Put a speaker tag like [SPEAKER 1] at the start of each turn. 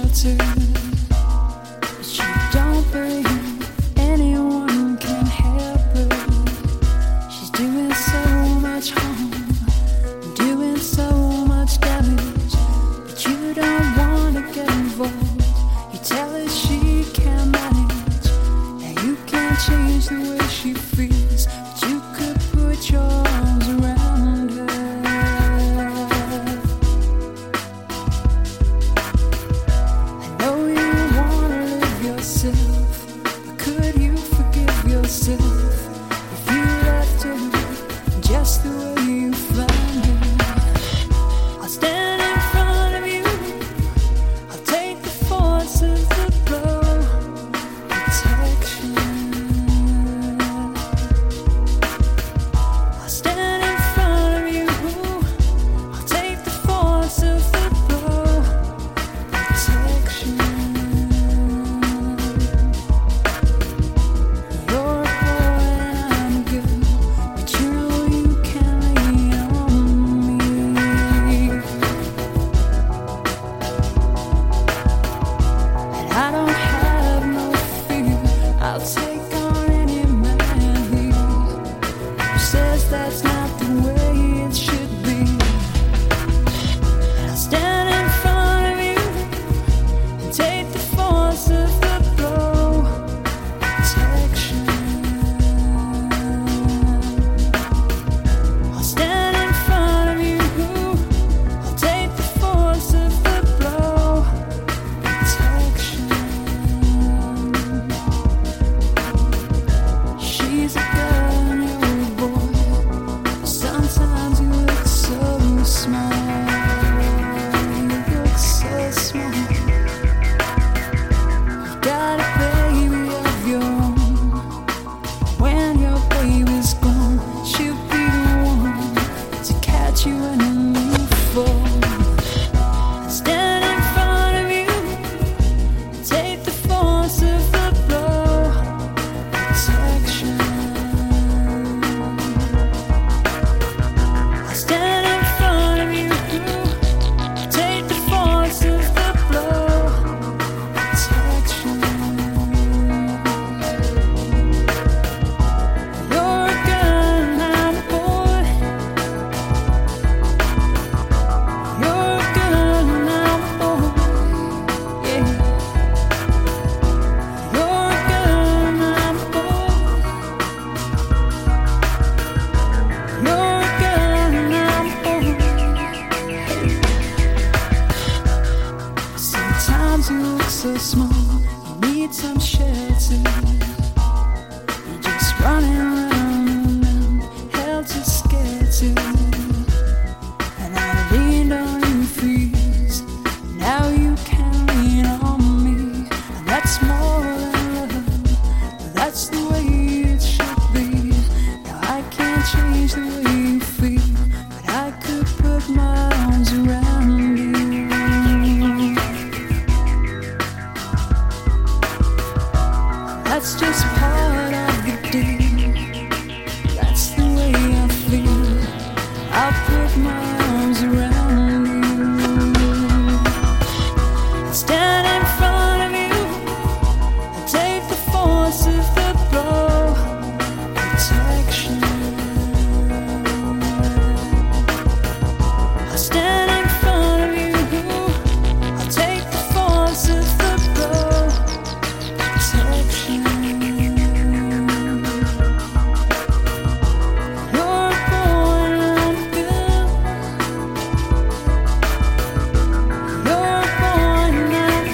[SPEAKER 1] shelter, but she don't believe anyone can help her. She's doing so much harm, doing so much damage, but you don't wanna get involved. You tell her she can't manage, and you can't change the way she feels, but you could put your arms around her. But could you forgive yourself if you left her just the way you found her? I'll stand in front of you, I'll take the force of the blow, protection. I'll stand in front of you, I'll take the force of the blow, protection. I'll take on any man who says that's not the way it should be. And I'll stand in front of you and take the force of the blow, protection. I'll stand in front of you, I'll take the force of the blow, protection. She's a girl and you're a boy. Sometimes you look so small. You look so small. You got a baby of your own. When your baby's gone, she'll be the one to catch you when you fall. Stand in front of you, take the force of the blow, protection. I stand in front of you, take the force of the blow, protection. You're a girl and I'm a boy. You're a girl and I'm a boy. Yeah. You're a girl and I'm a boy. You're a girl and I'm a boy. Sometimes you look so small, you need some shelter. You're just running around, held to scared to. And I leaned on you for years, now you can lean on me. And that's more than love, that's the way it should be. Now I can't change the way you feel, but I could put my arms around you. That's just part of the deal, that's the way I feel. I'll put my arms around you. I stand in front of you and take the force of the blow, protection. I stand in front of you, I'll take the force of the blow, protection. You're a boy and I'm a girl. You're a boy and I'm a